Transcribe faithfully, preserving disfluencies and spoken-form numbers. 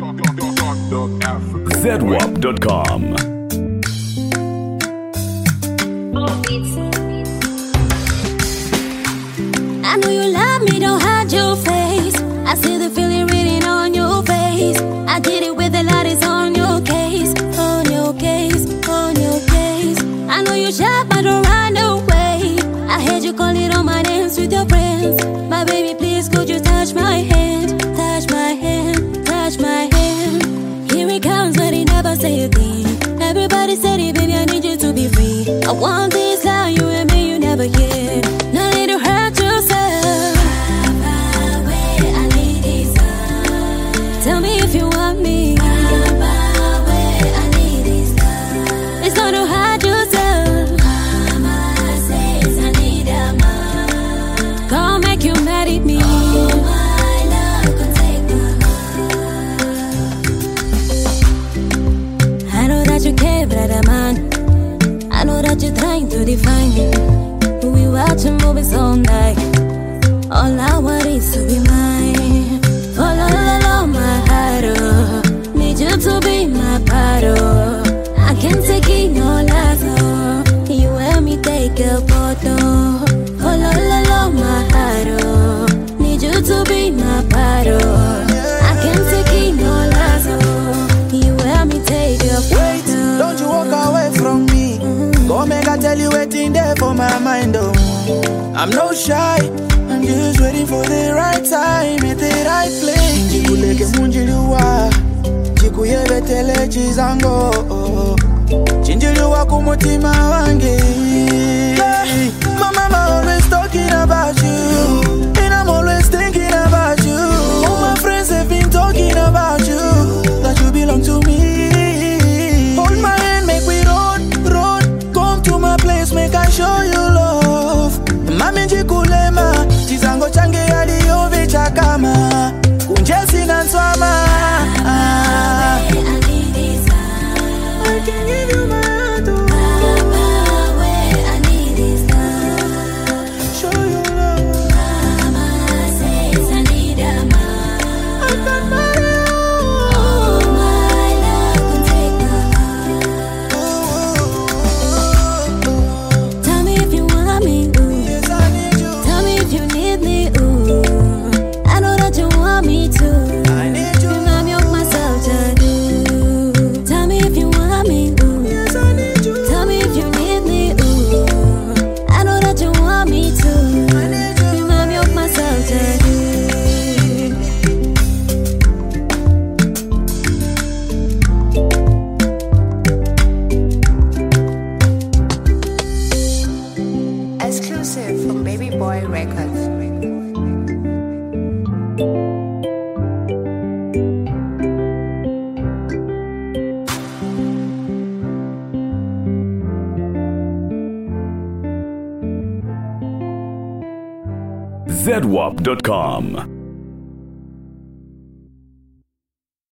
Z W A P dot com. I know you love me, don't hide your face. I see the feeling written on your face. I did it with a lot, it's on your case, on your case, on your case. I know you shy, but don't run away. I heard you calling on my names with your friends. My baby, please, could you touch my hand, touch my hand, touch my hand. Here it comes, but he never say a thing. Everybody said it, baby, I need you to be free. I want this love, you and me, you never get. No need to hurt yourself. Tell me if you want me. It's not to hide yourself. Mama says I need a man. Can't make you mad at me. Oh, my love can take my heart. I know that you care, brother man. I know that you're trying to define me. We watching movies all night. All I want is to be mine. Fall all along my heart, oh. Need you to be my part, oh. I can't take it no less, oh. You and me take a photo. Fall all along my heart, oh. Need you to be my part, oh. I can't take it no less, oh. You and me take a photo. Wait, don't you walk away from me. Mm-hmm. Go make I tell you waiting there for my mind, oh. I'm no shy. I'm just waiting for the right time at the right place. Jikuleke munjiliwa, jikuyebe tele chizango. Chinjiliwa kumutima wange. My mama always talking about you, and I'm always thinking about you. All my friends have been talking about you, that you belong to me. Hold my hand, make we run, run. Come to my place, make I show you love. Mami jikulema, chizango change yaliyovi chakama. Kunjesi na nswama. I can give you my heart, oh. I need is love. Show you love. Mama says I need a man. I can marry you. Oh, my love can take my heart. Tell me if you want me, ooh. Yes, I need you. Tell me if you need me, ooh. I know that you want me to. I need you. And I'm young myself to do. Tell me if you want me, ooh. Yes, I need you. Tell me if you need me, ooh. I know that you want me to. I need you. And I'm young myself to do. Exclusive from Baby Boy Records. Z W A P dot com.